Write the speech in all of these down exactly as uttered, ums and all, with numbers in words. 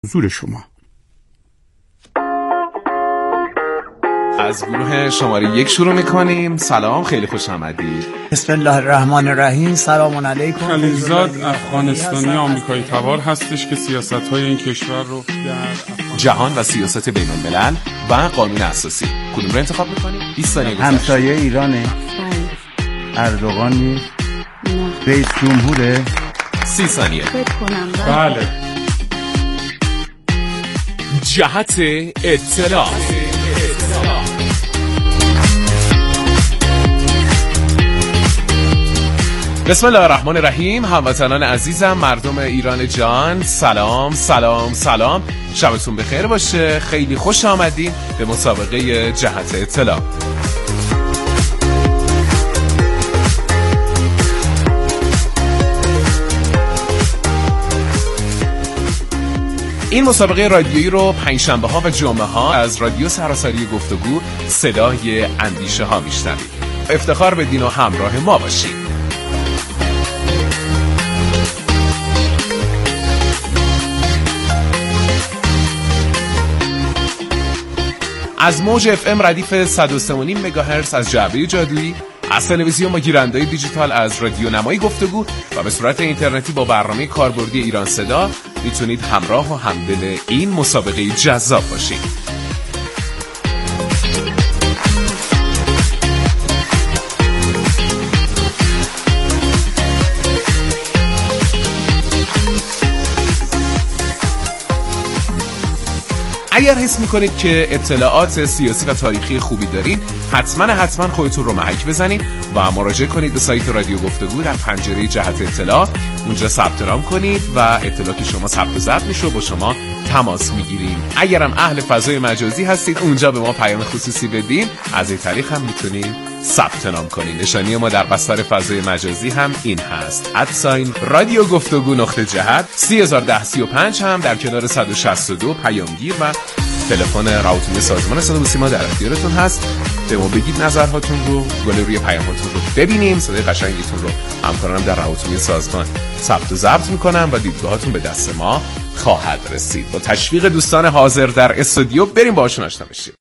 حضور شما. از گروه شماره یک شروع میکنیم. سلام، خیلی خوش آمدید. بسم الله الرحمن الرحیم. سلام علیکم. خلیزاد افغانستانی آمریکایی تبار هستش که سیاست‌های این کشور رو در جهان و سیاست بین الملل و قانون اساسی کدوم رو انتخاب میکنیم؟ بیست ثانیه گذشت. همسایه ایرانه؟ اردوغان نیست؟ رئیس جمهوره؟ سی ثانیه. بله. جهت اطلاع. بسم الله الرحمن الرحیم. هموطنان عزیزم، مردم ایران جان، سلام سلام سلام. شبتون بخیر باشه. خیلی خوش آمدین به مسابقه جهت اطلاع. این مسابقه رادیویی رو پنجشنبه ها و جمعه ها از رادیو سراسری گفتگو صدای اندیشه ها میشنوید. افتخار بدین و همراه ما باشید. از موج اف ام ردیف صد و سه و نیم مگاهرتز از جعبه جادویی، از تلویزیون با گیرنده دیجیتال از رادیو نمای گفتگو و به صورت اینترنتی با برنامه کاربردی ایران صدا میتونید همراه و همدل این مسابقه جذاب باشید. اگر حس میکنید که اطلاعات سیاسی و تاریخی خوبی دارین، حتما حتما خودتون رو محک بزنید و مراجعه کنید به سایت رادیو گفتگو در پنجره جهت اطلاع. اونجا ثبت نام کنید و اطلاعات شما ثبت و ضبط میشه و با شما تماس میگیریم. اگرم اهل فضای مجازی هستید، اونجا به ما پیام خصوصی بدین. از این طریق هم میتونید ثبت نام کنید. نشانی ما در بستر فضای مجازی هم این هست: ادساین رادیو گفتگو نقطه جهت سی هزار و ده سی و پنج هم در کنار صد و شصت و دو پیامگیر و تلفن راوتوی سازمان صدا و سیما در اختیارتون هست. به ما بگید نظرهاتون رو، گالری پیاماتون رو ببینیم. صدای قشنگتون رو همکارانم در راوتوی سازمان ثبت و ضبط میکنم و دیدگاهاتون به دست ما خواهد رسید. با تشویق دوستان حاضر در استودیو بریم باهاشون آشنا بشیم.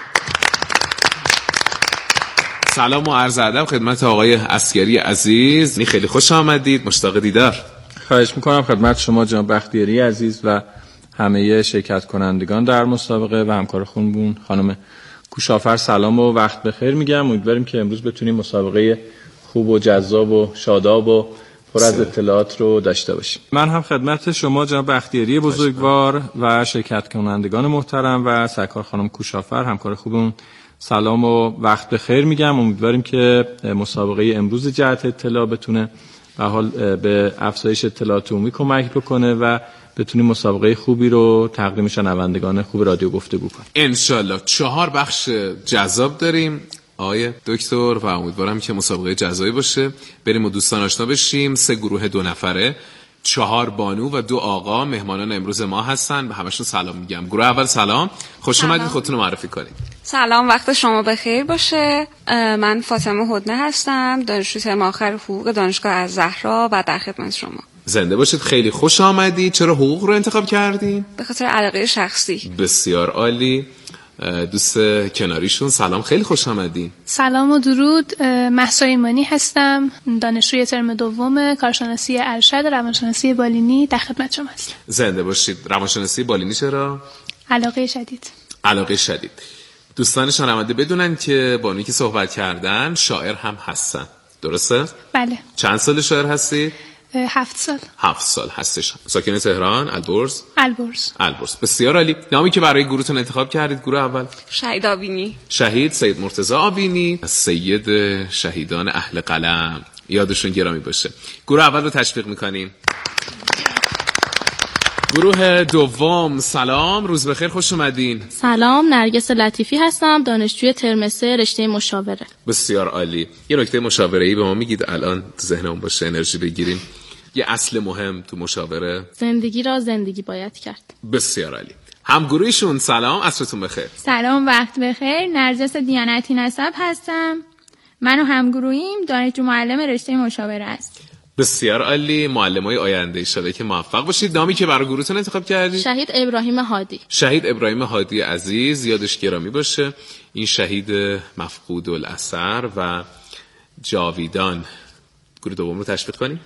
سلام و عرض ادب خدمت آقای عسگری عزیز. خیلی خوش آمدید. مشتاق دیدار. خواهش میکنم خدمت شما جناب بختیاری عزیز و همه شرکت کنندگان در مسابقه و همکار خونمون خانم کوشافر سلام و وقت بخیر میگم. امیدواریم که امروز بتونیم مسابقه خوب و جذاب و شاداب و پر از اطلاعات رو داشته باشیم. من هم خدمت شما جناب بختیاری بزرگوار و شرکت کنندگان محترم و سرکار خانم کوشافر همکار خوبمون سلام و وقت بخیر میگم. امیدواریم که مسابقه امروز جهت اطلاع بتونه به حال به افزایش اطلاعات عمومی کمک بکنه و بتونیم مسابقه خوبی رو تقدیم شنوندگان خوب رادیو گفتگو کنیم. انشالله. چهار بخش جذاب داریم آقای دکتر و امیدوارم که مسابقه جذابی باشه. بریم و دوستان آشنا بشیم. سه گروه دو نفره، چهار بانو و دو آقا مهمانان امروز ما هستن. به همشون سلام میگم. گروه اول سلام، خوش اومدید. خودتون رو معرفی کنید. سلام، وقت شما بخیر باشه. من فاطمه هدنه هستم، دانشجوی ترم آخر حقوق دانشگاه الزهرا و در خدمت شما. زنده باشید. خیلی خوش آمدید. چرا حقوق رو انتخاب کردین؟ به خاطر علاقه شخصی. بسیار عالی. دوست کناریشون سلام، خیلی خوش آمدین. سلام و درود. مهسا ایمانی هستم، دانشجوی ترم دوم کارشناسی ارشد روانشناسی بالینی در خدمت شما هستم. زنده باشید. روانشناسی بالینی چرا؟ علاقه شدید. علاقه شدید. دوستان شنونده بدونن که بانویی که صحبت کردن شاعر هم هستن، درسته؟ بله. چند سال شاعر هستی؟ هفت سال. هفت سال هستش. ساکن تهران؟ البرز؟ البرز. البرز. بسیار عالی. نامی که برای گروهتون انتخاب کردید؟ گروه اول شهید آبینی. شهید سید مرتضی آبینی، سید شهیدان اهل قلم، یادشون گرامی باشه. گروه اول رو تشویق میکنیم. گروه دوم سلام، روز بخیر، خوش اومدین. سلام، نرگس لطیفی هستم، دانشجوی ترم سه رشته مشاوره. بسیار عالی. یه نکته مشاوره‌ای به ما میگید الان تو ذهنمون باشه، انرژی بگیریم. یه اصل مهم تو مشاوره، زندگی را زندگی باید کرد. بسیار عالی. همگروهیشون سلام، عصرتون بخیر. سلام، وقت بخیر. نرجس دیانتی نسب هستم. من و همگروهیم دانشجو معلم رشته مشاوره است. بسیار عالی. معلمای آینده انشالله که موفق باشید. نامی که برای گروهتون انتخاب کردید؟ شهید ابراهیم هادی. شهید ابراهیم هادی عزیز، یادش گرامی باشه. این شهید مفقود الاثر و جاویدان. گروه دوم رو تشویق کنیم.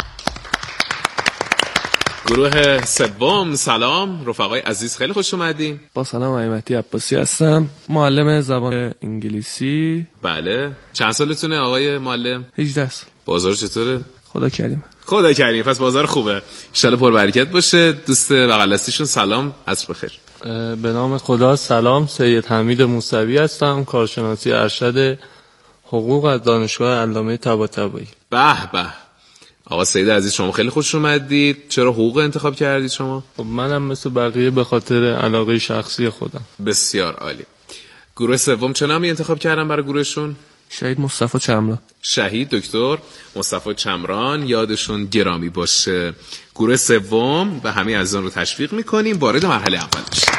گروه سوم، سلام رفقای عزیز، خیلی خوش اومدین. با سلام، عیمتی عباسی هستم، معلم زبان انگلیسی. بله، چند سالتونه آقای معلم؟ هجده سال. بازار چطوره؟ خدا کریم. خدا کریم، پس بازار خوبه. ان شاءالله پربرکت باشه. دوست بغل دستیشون سلام، عصر بخیر. به نام خدا. سلام، سید حمید موسوی هستم، کارشناسی ارشد حقوق از دانشگاه علامه طباطبایی. به به. آقا سید عزیز شما خیلی خوش اومدید. چرا حقوق انتخاب کردید شما؟ خب منم مثل بقیه به خاطر علاقه شخصی خودم. بسیار عالی. گروه سوم چه نامی انتخاب کردن برای گروهشون؟ شهید مصطفی چمران. شهید دکتر مصطفی چمران، یادشون گرامی باشه. گروه سوم و همه عزیزان رو تشویق میکنیم وارد مرحله اول بشیم.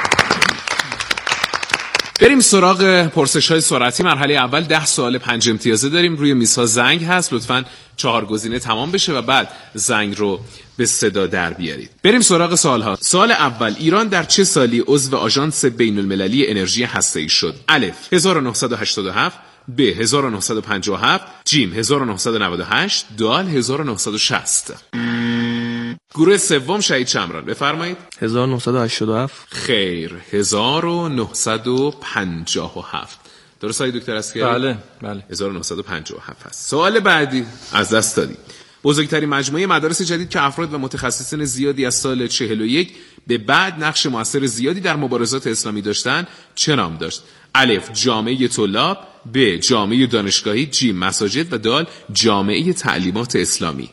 بریم سراغ پرسش‌های سرعتی. مرحله اول ده سوال پنج امتیازه داریم. روی میزها زنگ هست، لطفاً چهار گزینه تمام بشه و بعد زنگ رو به صدا در بیارید. بریم سراغ سوال‌ها. سوال اول، ایران در چه سالی عضو آژانس بین‌المللی انرژی هسته‌ای شد؟ الف هزار و نهصد و هشتاد و هفت، ب هزار و نهصد و پنجاه و هفت، جیم هزار و نهصد و نود و هشت، دال هزار و نهصد و شصت. گروه سوم شهید چمران بفرمایید. هزار و نهصد و هشتاد و هفت. خیر، هزار و نهصد و پنجاه و هفت. درست های دکتر اسکری؟ بله بله. هزار و نهصد و پنجاه و هفت هست. سوال بعدی از دست دادیم. بزرگترین مجموعه مدارس جدید که افراد و متخصصین زیادی از سال چهل و یک به بعد نقش مؤثر زیادی در مبارزات اسلامی داشتند چه نام داشت؟ الف جامعه طلاب، ب جامعه دانشگاهی، جیم مساجد و دال جامعه تعلیمات اسلامی.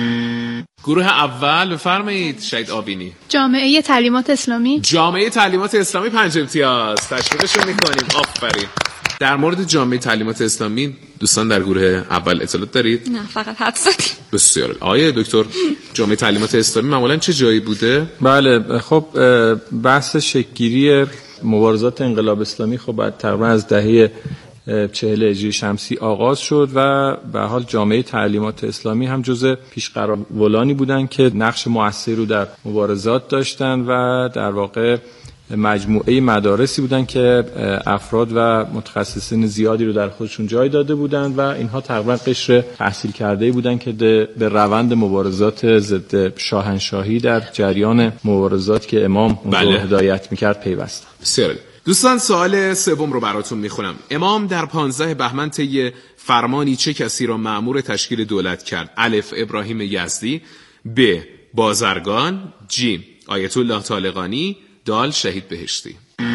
گروه اول بفرمایید شهید آبینی. جامعه تعلیمات اسلامی. جامعه تعلیمات اسلامی پنج امتیاز. تشویقشون میکنیم. آفرین. در مورد جامعه تعلیمات اسلامی دوستان در گروه اول اطلاعات دارید؟ نه، فقط حدس زدیم. بسیار. آیه دکتر جامعه تعلیمات اسلامی معمولا چه جایی بوده؟ بله خب بحث شکل‌گیری مبارزات انقلاب اسلامی خب تقریبا از دهه چهل هجری شمسی آغاز شد و به حال جامعه تعلیمات اسلامی هم جزء پیشقراولانی بودند که نقش مؤثری رو در مبارزات داشتند و در واقع مجموعه مدارسی بودند که افراد و متخصصین زیادی رو در خودشون جای داده بودند و اینها تقریبا قشر تحصیل کرده بودند که به روند مبارزات ضد شاهنشاهی در جریان مبارزات که امام اون رو هدایت می‌کرد پیوستند. بسیار. دوستان سوال سوم رو براتون میخونم. امام در پانزده بهمن طی فرمانی چه کسی را مأمور تشکیل دولت کرد؟ الف ابراهیم یزدی، ب بازرگان، جیم آیت الله طالقانی، دال شهید بهشتی.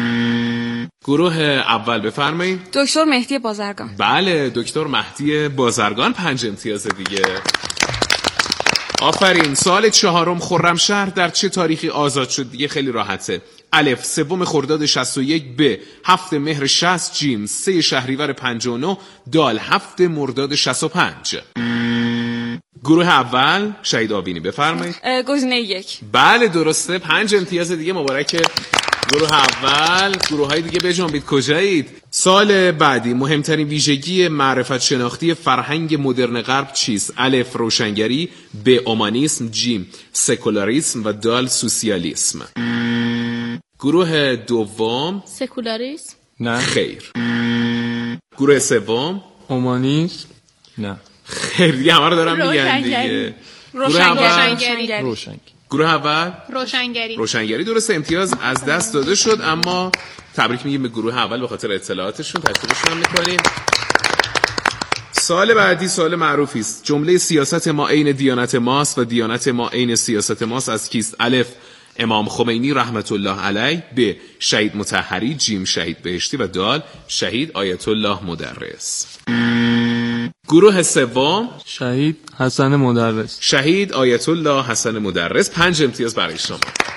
گروه اول بفرمایید. دکتر مهدی بازرگان. بله دکتر مهدی بازرگان پنج امتیاز دیگه. آفرین. سوال چهارم، خرمشهر در چه تاریخی آزاد شد؟ دیگه خیلی راحته. الف سوم خرداد شصت و یک، ب هفت مهر شصت، جیم سه شهریور پنجاه و نه، دال هفت مرداد شصت و پنج. گروه اول شهید آبینی بفرمایید. گزینه یک. بله درسته. پنج امتیاز دیگه مبارکه. گروه اول. گروه های دیگه بجنبید. کجایید؟ سال بعدی، مهمترین ویژگی معرفت شناختی فرهنگ مدرن غرب چیست؟ الف روشنگری، ب اومانیسم، جیم سکولاریسم و دال سوسیالیسم. گروه دوم سکولاریسم. نه خیر. گروه سوم اومانیسم. نه خیر. دیگه همه رو دارم میگن دیگه. روشنگری. روشنگری. گروه اول روشنگری. روشنگری درسته. امتیاز از دست داده شد اما تبریک میگیم به گروه اول به خاطر اطلاعاتشون. تشکرشون هم میکنیم. سوال بعدی سوال معروفی است. جمله سیاست ما عین دیانت ماست و دیانت ما عین سیاست ماست از کیست؟ الف امام خمینی رحمت الله علیه، ب شهید مطهری، جیم شهید بهشتی و دال شهید آیت الله مدرس. گروه سوم شهید حسن مدرس. شهید آیت الله حسن مدرس پنج امتیاز برای شما.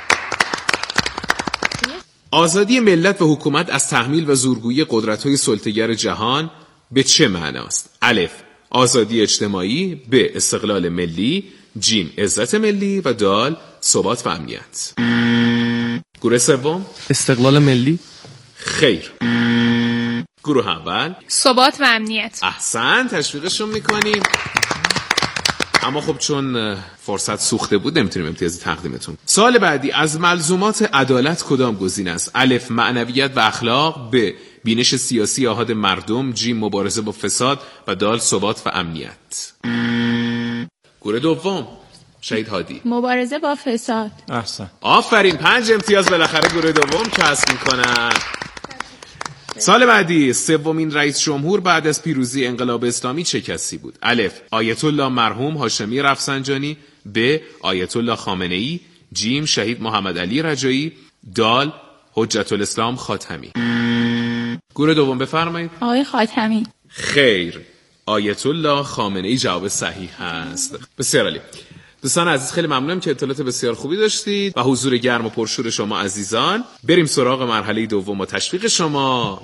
آزادی ملت و حکومت از تحمیل و زورگویی قدرت‌های سلطه‌گر جهان به چه معناست؟ الف آزادی اجتماعی، ب استقلال ملی، جیم عزت ملی و دال ثبات و امنیت. گروه سوم استقلال ملی. خیر. گروه اول ثبات و امنیت. احسن. تشویقشون میکنیم. اما خب چون فرصت سوخته بود نمیتونیم امتیازی تقدیمتون. سوال بعدی، از ملزومات عدالت کدام گزینه است؟ الف معنویت و اخلاق، ب بینش سیاسی آحاد مردم، ج مبارزه با فساد و دال ثبات و امنیت. گروه دوم شهید هادی. مبارزه با فساد. احسن. آفرین، پنج امتیاز بالاخره گروه دوم کسب میکنن. سال بعدی، سومین رئیس جمهور بعد از پیروزی انقلاب اسلامی چه کسی بود؟ الف آیت الله مرحوم هاشمی رفسنجانی، ب آیت الله خامنه‌ای، جیم شهید محمد علی رجایی، دال حجت الاسلام خاتمی. گروه دوم بفرمایید. آقای خاتمی. خیر، آیت الله خامنه‌ای جواب صحیح هست. بسیار عالی. دوستان عزیز، خیلی ممنونم که اطلاعات بسیار خوبی داشتید و حضور گرم و پرشور شما عزیزان. بریم سراغ مرحله دوم و تشویق شما.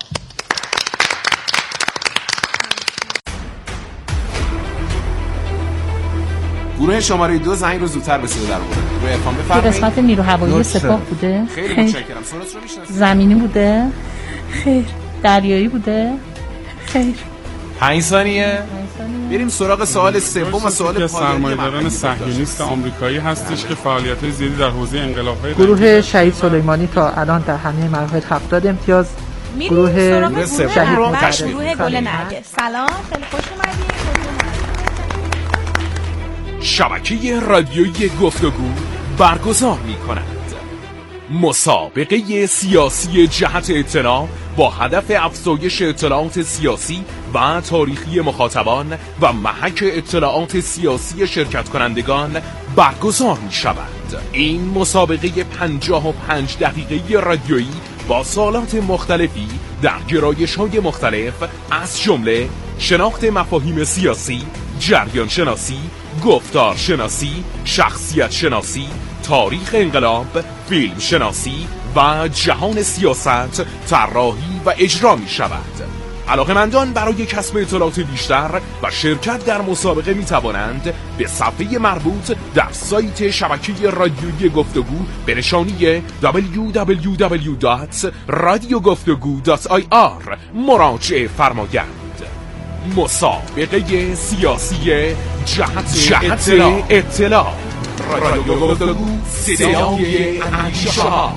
گروه شماره دو زنگ رو زودتر به صدا در آورد. گروه ارفان بفرمایید. قسمت نیرو هوایی سپاه بوده؟ خیلی متشکرم. سوالات رو میشناسید؟ زمینی بوده؟ خیر. دریایی بوده؟ خیر. پنج ثانیه. بریم سراغ سوال سوم و سوال پایانی. سرمایه‌داران صهیونیست آمریکایی هستش که فعالیت‌های زیادی در حوزه انقلاب‌های گروه شهید سلیمانی تا الان در همه مراحل هفتاد امتیاز. گروه شهید گروه گل نرگس. سلام، خیلی خوش اومدید. شبکه رادیویی گفتگو برگزار می‌کند مسابقه سیاسی جهت اطلاع با هدف افزایش اطلاعات سیاسی و تاریخی مخاطبان و محک اطلاعات سیاسی شرکت کنندگان برگزار می شود. این مسابقه پنجاه و پنج دقیقه رادیویی با سوالات مختلفی در گرایش‌های مختلف از جمله شناخت مفاهیم سیاسی، جریان شناسی، گفتار شناسی، شخصیت شناسی، تاریخ انقلاب، فیلم شناسی و جهان سیاست طراحی و اجرا می شود. علاقه‌مندان برای کسب اطلاعات بیشتر و شرکت در مسابقه می توانند به صفحه مربوط در سایت شبکه رادیویی گفتگو به نشانی دبلیو دبلیو دبلیو دات رادیو گفتگو دات آی آر مراجعه فرمایند. مسابقه سیاسی جهت, جهت اطلاع, اطلاع. رادیو گفتگو، صدای اندیشه ها.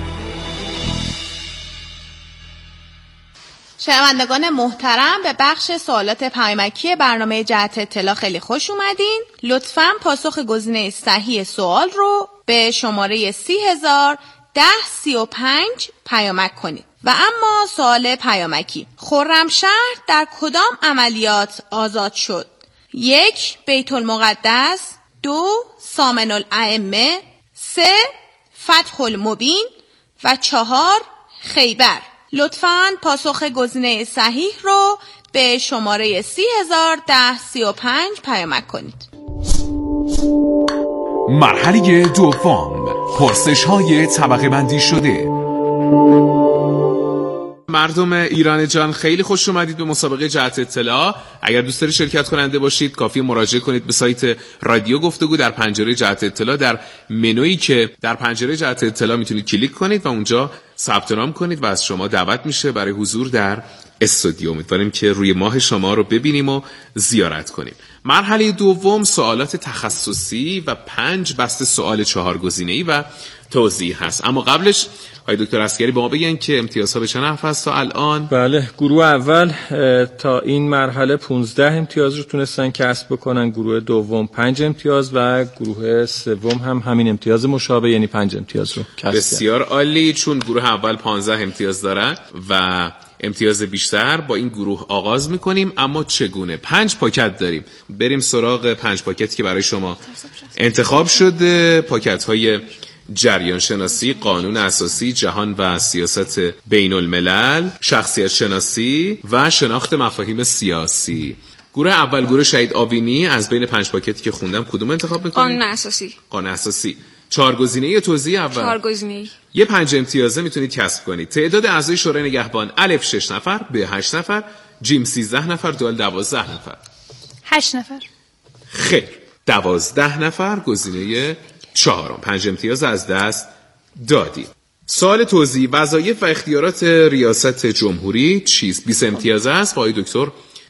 شنوندگان محترم، به بخش سوالات پیامکی برنامه جهت اطلاع خیلی خوش اومدین. لطفاً پاسخ گزینه صحیح سوال رو به شماره سی هزار ده سی و پنج پیامک کنید. و اما سوال پیامکی، خرمشهر در کدام عملیات آزاد شد؟ یک بیت المقدس، دو سامن الائمه، سه فتح المبین و چهار خیبر. لطفاً پاسخ گزینه صحیح رو به شماره سی هزار ده سی و پنج پیامک کنید. مرحله دوم، پرسش های طبقه بندی شده. مردم ایران جان، خیلی خوش اومدید به مسابقه جهت اطلاع. اگر دوست دارید شرکت کننده باشید کافی مراجعه کنید به سایت رادیو گفتگو. در پنجره جهت اطلاع، در منویی که در پنجره جهت اطلاع میتونید کلیک کنید و اونجا ثبت نام کنید و از شما دعوت میشه برای حضور در استودیو. امیدواریم که روی ماه شما رو ببینیم و زیارت کنیم. مرحله دوم سوالات تخصصی و پنج بسته سوال چهار گزینه‌ای و توضیح هست. اما قبلش آقای دکتر عسگری با ما بگن که امتیازها به چه نحو است تا الان؟ بله، گروه اول تا این مرحله پانزده امتیاز رو تونستن کسب بکنن، گروه دوم پنج امتیاز و گروه سوم هم همین امتیاز مشابه، یعنی پنج امتیاز رو کسب کردن. بسیار عالی. چون گروه اول پانزده امتیاز دارن و امتیاز بیشتر، با این گروه آغاز میکنیم. اما چگونه؟ پنج پاکت داریم. بریم سراغ پنج پاکتی که برای شما انتخاب شده. پاکت های جریان شناسی، قانون اساسی، جهان و سیاست بین الملل، شخصیت شناسی و شناخت مفاهیم سیاسی. گروه اول، گروه شهید آوینی، از بین پنج پاکتی که خوندم کدوم انتخاب میکنید؟ قانون اساسی. قانون اساسی. چهار گزینه توضیح اول. چهار گزینه. یه پنج امتیازه میتونید کسب کنید. تعداد اعضای شورای نگهبان: الف شش نفر، ب هشت نفر، جیم سیزده نفر، دال دوازده نفر. هشت نفر. خیر، دوازده نفر گزینه چهارم. پنج امتیاز از دست دادید. سوال توضیح: وظایف و اختیارات ریاست جمهوری چیست؟ بیست امتیاز است. آقای دکتر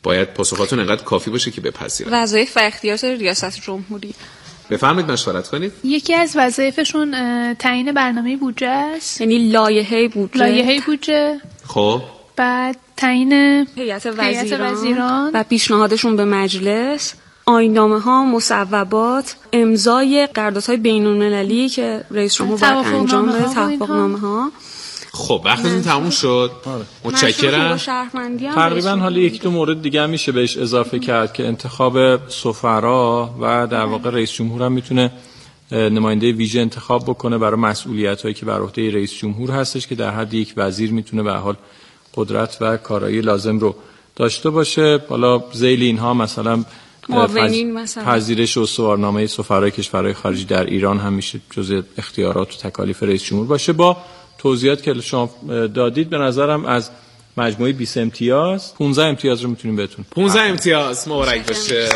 باید پاسخاتون انقدر کافی باشه که بپذیرن. وظایف و اختیارات ریاست جمهوری. بفرمایید مشورت کنید. یکی از وظایفشون تعیین برنامه بودجه است، یعنی لایحه بودجه. لایحه بودجه. خب بعد تعیین هیئت وزیران, وزیران و پیشنهادشون به مجلس، آیین‌نامه ها، مصوبات، امضای قراردادهای بین‌المللی که رئیس جمهور باید انجام بده، توافقنامه ها. خب وقتتون تموم شد. متشکرم. تقریبا حالا یک دو مورد دیگه هم میشه بهش اضافه کرد که انتخاب سفرا و در واقع رئیس جمهور هم میتونه نماینده ویژه انتخاب بکنه برای مسئولیتایی که بر عهده رئیس جمهور هستش که در حد یک وزیر میتونه به حال قدرت و کارایی لازم رو داشته باشه. حالا ذیل اینها مثلا پذیرش استوارنامه سفرای کشورهای خارجی در ایران هم میشه جزء اختیارات و تکالیف رئیس جمهور باشه. با توضیحات که شما دادید به نظرم از مجموعه بیست امتیاز پانزده امتیاز رو میتونیم بهتون. پانزده امتیاز مبارک باشه.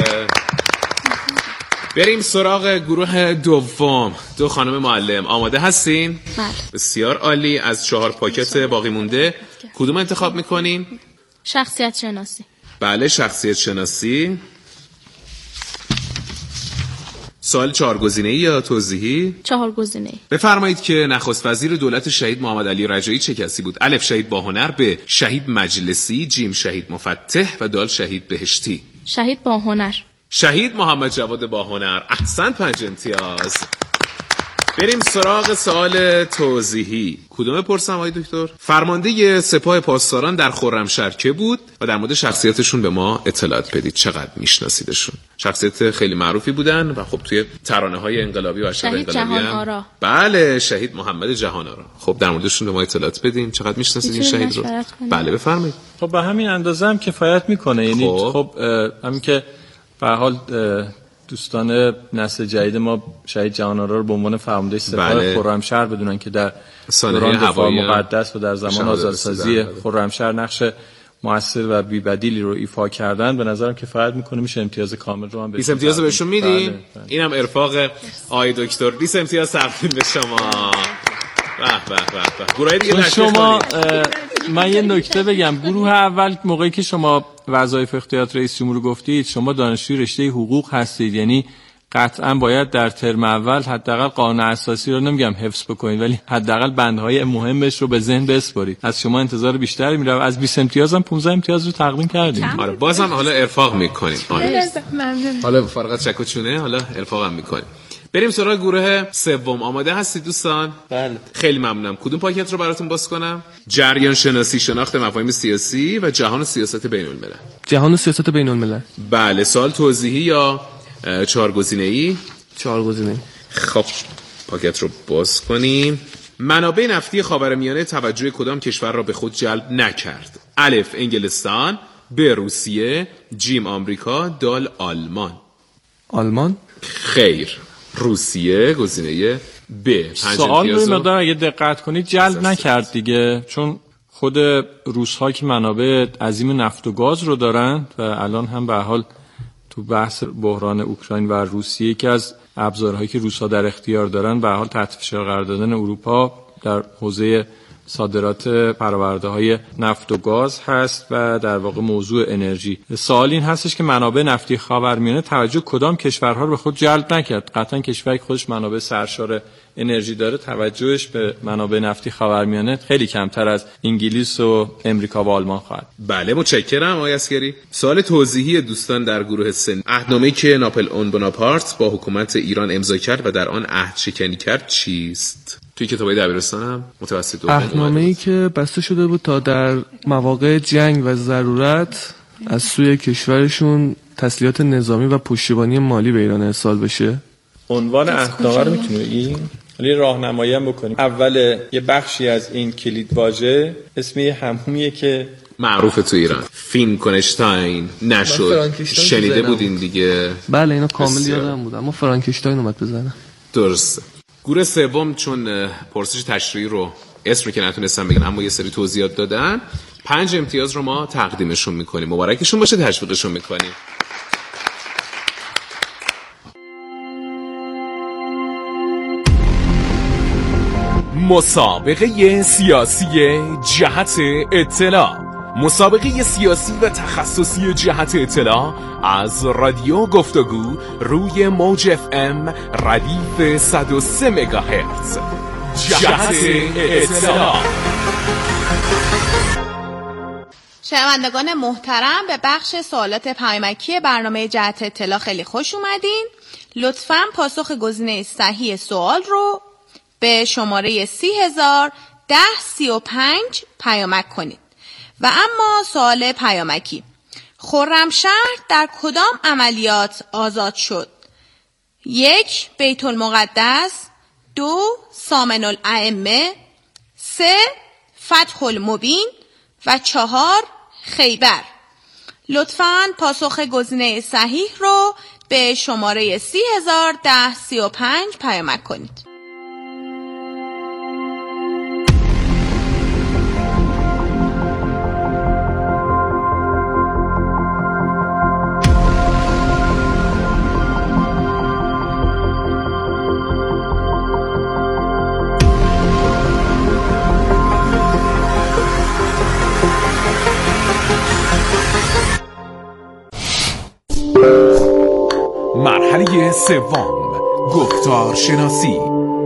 بریم سراغ گروه دوم. دو خانم معلم آماده هستین؟ بله. بسیار عالی. از چهار پاکت باقی مونده کدوم انتخاب میکنین؟ شخصیت شناسی. بله شخصیت شناسی. سوال چهار گزینه‌ای یا توضیحی؟ چهار گزینه‌ای. بفرمایید که نخست وزیر دولت شهید محمد علی رجایی چه کسی بود؟ الف شهید باهنر، ب شهید مجلسی، جیم شهید مفتح و دال شهید بهشتی. شهید باهنر. شهید محمد جواد باهنر. احسن، پنج امتیاز. بریم سراغ سوال توضیحی. کدوم پرسم آقای دکتر؟ فرمانده سپاه پاسداران در خرمشهر که بود و در مورد شخصیتشون به ما اطلاعات بدید. چقدر میشناسیدشون؟ شخصیت خیلی معروفی بودن و خب توی ترانه‌های انقلابی و اشعار انقلابی هم. بله شهید محمد جهان آرا. خب در موردشون به ما اطلاعات بدین. چقدر میشناسید این شهید رو؟ بله بفرمایید. خب به همین اندازه هم کفایت میکنه. یعنی خب, خب همین که به حال دوستان نسل جدید ما شهید جهان آرا رو به عنوان فرمانده سپاه بله. خرمشهر بدونن که در دوران دفاع مقدس و در زمان آزادسازی خرمشهر نقش مؤثر و بی‌بدیلی رو ایفا کردن. به نظرم کفایت میکنه میشه امتیاز کامل رو هم بیست امتیاز بهشون میدین. بله. اینم ارفاق آقای دکتر. بیست امتیاز تقدیم به شما. به به به به. گروه دیگه شما من یه نکته بگم. گروه اول موقعی که شما وظایف اختیارات رئیس جمهور رو گفتید شما دانشجوی رشته حقوق هستید، یعنی قطعا باید در ترم اول حداقل قانون اساسی رو نمیگم حفظ بکنید ولی حداقل بندهای مهمش رو به ذهن بسپارید. از شما انتظار بیشتری میره. از بیست امتیاز هم پانزده امتیاز رو تقدیم کردیم. آره بازم حالا ارفاق میکنیم. آره حالا فارغ چک و چونه حالا ارفاق هم میکنیم. بریم سراغ گروه سوم. آماده هستید دوستان؟ بله. خیلی ممنونم. کدوم پاکت رو براتون باز کنم؟ جریان شناسی، شناخت مفاهیم سیاسی و جهان و سیاست بین الملل. جهان و سیاست بین الملل. بله. سوال توضیحی یا چهار گزینه‌ای؟ چهار گزینه‌ای. خب پاکت رو باز کنیم. منابع نفتی خاورمیانه توجه کدام کشور را به خود جلب نکرد؟ الف انگلستان، ب روسیه، جیم آمریکا، دال آلمان. آلمان؟ خیر، روسیه. گزینه ب. سوال رو مقدار اگه دقت کنید جلب نکرد دیگه، چون خود روس‌ها که منابع عظیم نفت و گاز رو دارن و الان هم به حال تو بحث بحران اوکراین و روسیه که از ابزارهایی که روس‌ها در اختیار دارن به حال تحت فشار قرار دادن اروپا در حوزه صادرات پرورده‌های نفت و گاز هست و در واقع موضوع انرژی. سوال این هستش که منابع نفتی خاورمیانه توجه کدام کشورها رو به خود جلب نکرد؟ قطعا کشوری که خودش منابع سرشار انرژی داره توجهش به منابع نفتی خاورمیانه خیلی کمتر از انگلیس و امریکا و آلمان خواهد. بله متشکرم آقای عسگری. سوال توضیحی دوستان در گروه سن. عهدنامه‌ای که ناپلئون بناپارت با حکومت ایران امضا کرد و در آن عهد شکنی کرد چیست؟ توی کتابای دبیرستانم متوسط دوم عهدنامه‌ای که بسته شده بود تا در مواقع جنگ و ضرورت از سوی کشورشون تسلیحات نظامی و پشتیبانی مالی به ایران ارسال بشه. عنوان عهدنامه رو میتونی بگی؟ ولی راهنمایی هم بکنیم. اول یه بخشی از این کلیدواژه اسم یه همومیه که معروفه تو ایران. فینکنشتاین نشد. شنیده بودین دیگه؟ بله اینا کامل یادم بود اما فرانکشتاین اومد بزنه. درسته. گروه سوم چون پرسش تشریحی رو اسم رو که نتونستن بگن اما یه سری توضیحات دادن، پنج امتیاز رو ما تقدیمشون میکنیم. مبارکشون باشه، تشویقشون میکنیم. مسابقه سیاسی جهت اطلاع، مسابقه سیاسی و تخصصی جهت اطلاع از رادیو گفتگو روی موج اف ام ردیف صد و سه مگاهرتز. جهت اطلاع. شنوندگان محترم، به بخش سوالات پیامکی برنامه جهت اطلاع خیلی خوش اومدین. لطفاً پاسخ گزینه صحیح سوال رو به شماره سی هزار ده سی و پنج پیامک کنید. و اما سوال پیامکی: خرمشهر در کدام عملیات آزاد شد؟ یک، بیت المقدس، دو، سامن الائمه، سه، فتح المبین و چهار، خیبر. لطفاً پاسخ گزینه صحیح رو به شماره سی هزار ده سی و پنج پیامک کنید. مرحله سوم، گفتار شناسی.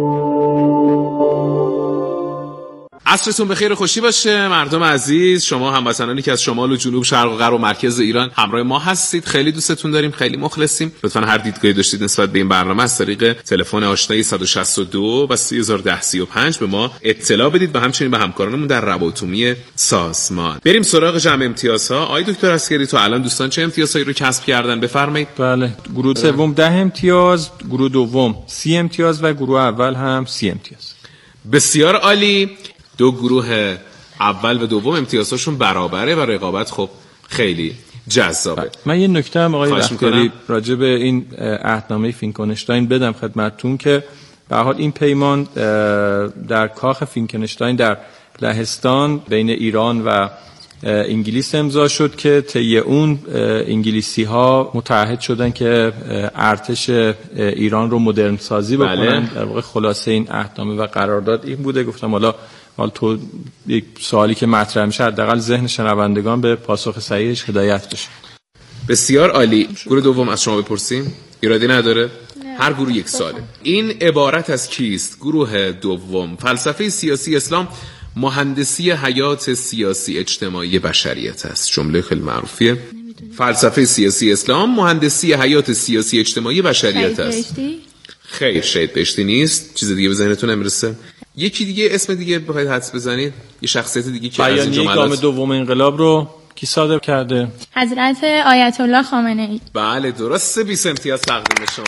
عصرتون بخیر و خوشی باشه مردم عزیز. شما هموطنانی که از شمال و جنوب، شرق و غرب و مرکز ایران همراه ما هستید، خیلی دوستتون داریم، خیلی مخلصیم. لطفاً هر دیدگاهی داشتید نسبت به این برنامه از طریق تلفن آشنایی صد و شصت و دو و سی هزار ده سی و پنج به ما اطلاع بدید و همچنین به همکارانمون در روابط عمومی سازمان. بریم سراغ جمع امتیازها. آقای دکتر عسگری، تو الان دوستان چه امتیازهایی رو کسب کردن؟ بفرمایید. بله، گروه سوم ده امتیاز، گروه دوم سی امتیاز و گروه اول هم سی امتیاز. بسیار عالی. دو گروه اول و دوم امتیازشون برابره و رقابت خب خیلی جذابه. من یه نکته هم آقای بختیاری راجع به این عهدنامه فینکنشتاین بدم خدمتتون که به هر حال این پیمان در کاخ فینکنشتاین در لهستان بین ایران و انگلیس امضا شد که طی اون انگلیسی ها متعهد شدن که ارتش ایران رو مدرن سازی بکنن. بله. در واقع خلاصه این عهدنامه و قرارداد این بوده. گفتم حالا حالا تو یک سوالی که مطرح میشه حداقل ذهن شنوندگان به پاسخ صحیحش هدایت بشه. بسیار عالی. گروه دوم از شما بپرسیم؟ ایرادی نداره؟ نه. هر گروه یک ساله. این عبارت از کیست؟ گروه دوم: فلسفه سیاسی اسلام مهندسی حیات سیاسی اجتماعی بشریت است. جمله خیلی معروفیه. فلسفه سیاسی اسلام مهندسی حیات سیاسی اجتماعی بشریت است. خیر، شهید بهشتی نیست. چیز دیگه به ذهنتون نمیرسه؟ یکی دیگه، اسم دیگه بخواید حدس بزنید، یه شخصیت دیگه که از این جملات بیانیه دوم انقلاب رو کی صادر کرده؟ حضرت آیت الله خامنه ای. بله درسته. بیست امتیاز تقدیم شما.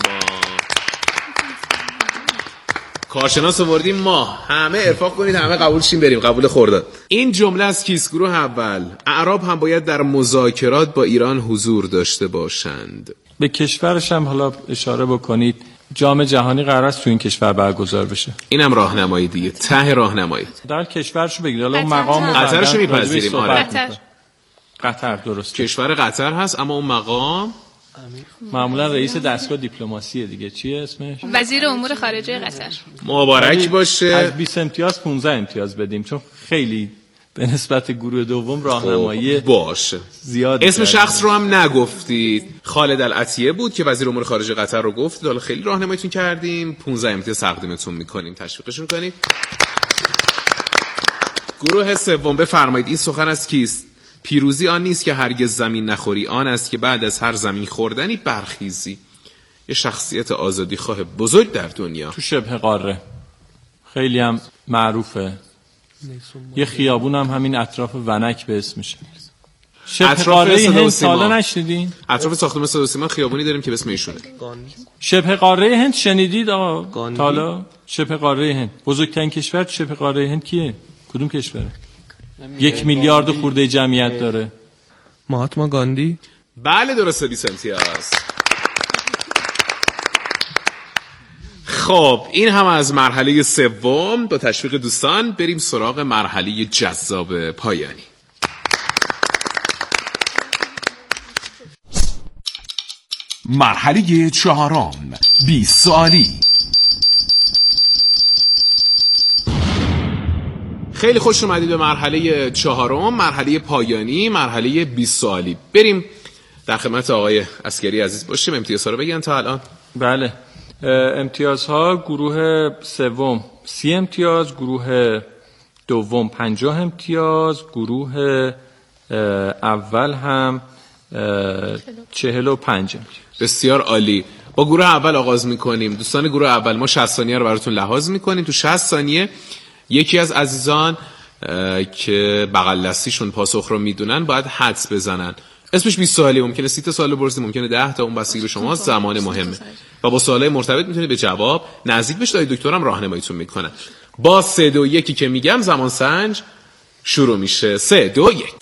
کارشناس آوردیم ما. همه ارفاق کنید، همه قبول شیم، بریم قبول خرداد. این جمله از کیست؟ گروه اول: اعراب هم باید در مذاکرات با ایران حضور داشته باشند. به کشورش هم حالا اشاره بکنید. جام جهانی قرار است تو این کشور برگزار بشه. اینم راهنمایی دیگه، ته راهنمایی. در کشورشو بگید. حالا مقام قطرشو میپذیریم. آره. قطر. قطر درست. کشور قطر هست، اما اون مقام معمولا رئیس دستگاه دیپلماسیه دیگه. چیه اسمش؟ وزیر امور خارجه قطر. مبارک باشه. از بیست امتیاز پانزده امتیاز بدیم چون خیلی به نسبت گروه دوم راهنمایی باشه زیاد. اسم شخص رو هم نگفتید. خالد العطیه بود که وزیر امور خارجه قطر رو گفتید. حالا خیلی راهنماییتون کردیم. پانزده امتیاز تقدیمتون میکنیم. تشویقشون کنید. گروه سوم بفرمایید. این سخن از کیست؟ پیروزی آن نیست که هرگز زمین نخوری، آن است که بعد از هر زمین خوردنی برخیزی. یه شخصیت آزادی خواه بزرگ در دنیا. تو شبه قاره خیلی هم معروفه. یه خیابون هم همین اطراف ونک به اسمشه. شبه قاره هند سالا نشنیدین؟ اطراف ساختمان صدا و سیما خیابونی داریم که به اسم ایشونه. شبه قاره هند شنیدید آقا؟ حالا شبه قاره هند بزرگترین کشور شبه قاره هند کیه؟ کدوم کشوره؟ یک میلیارد خورده جمعیت داره. مهاتما گاندی؟ بله درسته. بیست امتیاز. خب این هم از مرحله سوم. با تشویق دوستان بریم سراغ مرحله جذاب پایانی. مرحله چهارم، بیست سوالی. خیلی خوش اومدید به مرحله چهارم، مرحله پایانی، مرحله بیست سوالی. بریم در خدمت آقای عسگری عزیز باشیم. امتیازها رو بگن تا الان. بله، امتیازها: گروه سوم سی امتیاز، گروه دوم پنجاه امتیاز، گروه اول هم چهل و پنج امتیاز. بسیار عالی. با گروه اول آغاز میکنیم. دوستان گروه اول، ما شصت ثانیه رو براتون لحاظ میکنیم. تو شصت ثانیه یکی از عزیزان که بغل دستیشون پاسخ رو میدونن باید حدس بزنن. اسمش بیست سوالی، ممکنه سی تا سوال بپرسید، ممکنه ده تا، اون بستگی به شما، زمان مهمه و با سوالای مرتبط میتونید به جواب نزدیک بشید. آقای دکترم راهنماییتون میکنن. با سه دو یکی که میگم زمان سنج شروع میشه. سه دو یک.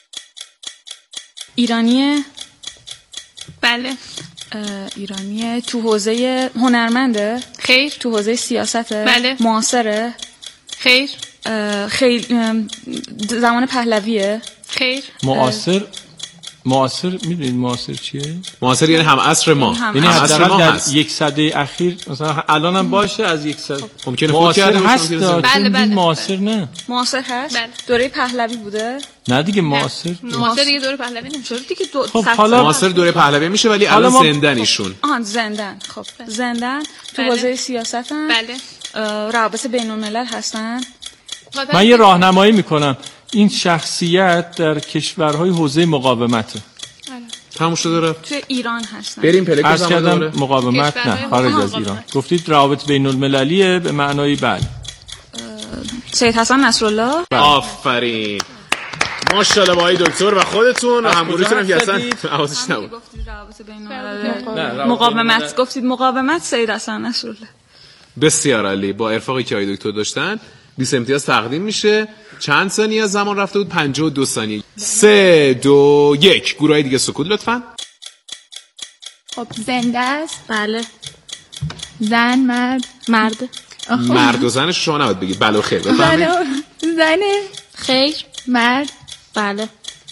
ایرانیه؟ بله. ایرانیه. تو حوزه هنرمنده؟ خیر. تو حوزه سیاسته؟ بله. معاصره؟ خیر. خیلی زمان پهلویه؟ خیر. معاصر معاصر میدونید معاصر چیه؟ معاصر یعنی هم عصر ما، یعنی حداقل در یک سده اخیر، مثلا الان هم باشه از یک سده ممکنه فوت کرده هست. بله بله. معاصر نه معاصر هست. بله. دوره پهلوی بوده؟ نه دیگه معاصر معاصر دیگه دوره پهلوی نمیشه دیگه. دو خب حالا معاصر دوره پهلوی میشه ولی الان ما... زندن ایشون. آها زندن. خب زندن. تو بله. حوزه سیاستن؟ بله. روابط بین الملل هستن؟ من یه راهنمایی میکنم. این شخصیت در کشورهای حوزه مقاومته. تموم شده رفت. توی ایران هستن. بریم پلک عرض کردم مقاومت نه، خارج از ایران. گفتید روابط بین المللیه، به معنای بله. سید حسن نصرالله. آفرین. ماشاءالله با آقای دکتر و خودتون و همکاریتون هم که اصلا حواسش نبود. گفتید روابط بین الملل. مقاومت گفتید مقاومت سید حسن نصرالله. بسیار عالی. با ارفاقی که آقای دکتر داشتن بیست امتیاز تقدیم میشه. چند ثانیه از زمان رفته بود؟ پنجاه و دو ثانیه. سه دو یک. گروه دیگه سکوت لطفاً. خب زنده است. بله. زن مرد مرد مرد و زنش شما نباید بگید. بله و خیر. بله. زنه خیر مرد. بله.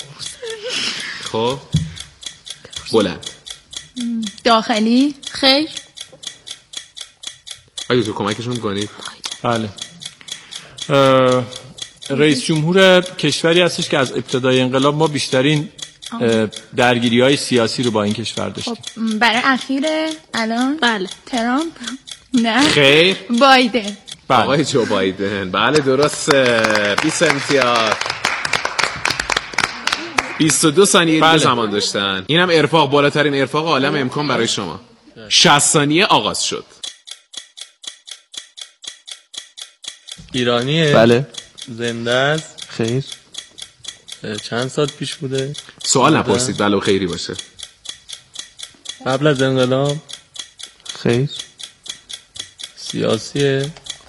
خب بلند. داخلی خیر. آیا تو کمکشون کنید؟ بله. رئیس جمهور کشوری هستش که از ابتدای انقلاب ما بیشترین درگیری های سیاسی رو با این کشور داشتیم. خب برای اخیره الان بله. ترامپ؟ نه خیر. بایدن. بله. آقای جو بایدن. بله درسته. بیست امتیاز. بیست و دو ثانیه بله. زمان داشتن. اینم ارفاق، بالاترین ارفاق عالم امکان برای شما. شصت ثانیه آغاز شد. ایرانیه؟ بله. زنده است؟ خیر. چند سال پیش بوده؟ سوال نپرسید، بله و خیری باشه. قبل از انقلاب؟ خیر. سیاسیه؟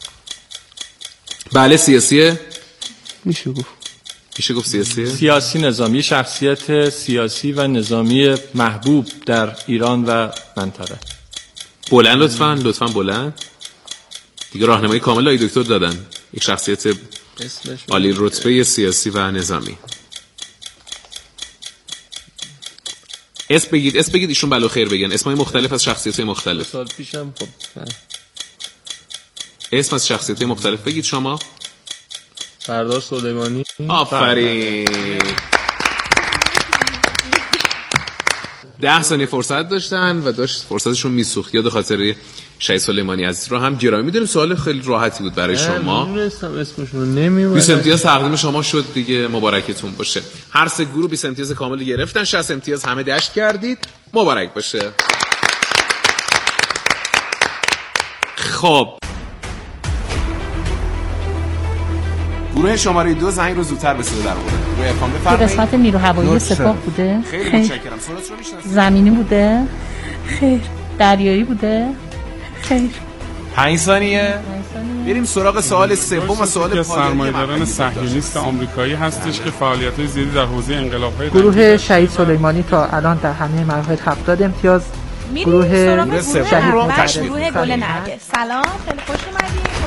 بله سیاسیه؟ میشه گفت. میشه گفت سیاسیه؟ سیاسی نظامی، شخصیت سیاسی و نظامی محبوب در ایران و منطقه. بلند لطفاً، لطفاً بلند. دیگه راهنمایی کامل آقای دکتر دادن. یک شخصیت عالی رتبه سیاسی و نظامی. اسم بگید، اسم بگید ایشون بله و خیر بگن. اسمای مختلف از شخصیت‌های مختلف. سال پیشم خب اسم از شخصیت‌های مختلف بگید شما. سردار سلیمانی. آفرین. ده ثانیه فرصت داشتن و داشت فرصتشون میسوخت. یاد خاطره شهید سلیمانی عزیز رو هم گرامی می‌داریم. سوال خیلی راحتی بود برای شما. نمی‌دونستم اسمشون نمی‌اومد. بیست امتیاز تقدیم شما شد دیگه، مبارکتون باشه. هر سه گروه بیست امتیاز کامل گرفتن. شصت امتیاز همه دشت کردید. مبارک باشه. خب گروه شماره دو زنگ رو زودتر به صدا در آوردن. گروه افام بفرمایید. قسمت نیرو هوایی سپاه بوده؟ خیلی متشکرم. سوالات رو میشناسید؟ زمینی بوده؟ خیر. دریایی بوده؟ خیر. پنج ثانیه. بریم سراغ سوال سوم و سوال پایانی. سرمایه‌داران صهیونیست آمریکایی هستش که فعالیت‌های زیادی در حوزه انقلاب‌های گروه شهید سلیمانی تا الان در همه مراحل هفتاد امتیاز. گروه شهید گروه گل نرگس. سلام، خیلی خوش اومدید.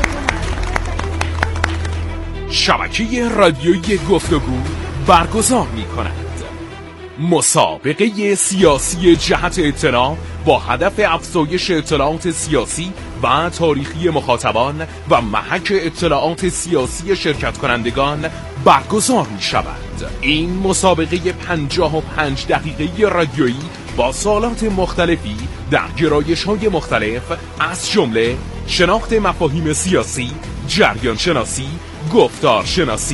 شبکه رادیویی گفتگو برگزار می‌کند. مسابقه سیاسی جهت اطلاع با هدف افزایش اطلاعات سیاسی و تاریخی مخاطبان و محک اطلاعات سیاسی شرکت کنندگان برگزار می شود. این مسابقه پنجاه و پنج دقیقه رادیویی با سوالات مختلفی در گرایش‌های مختلف از جمله شناخت مفاهیم سیاسی، جریان شناسی، گفتار شناسی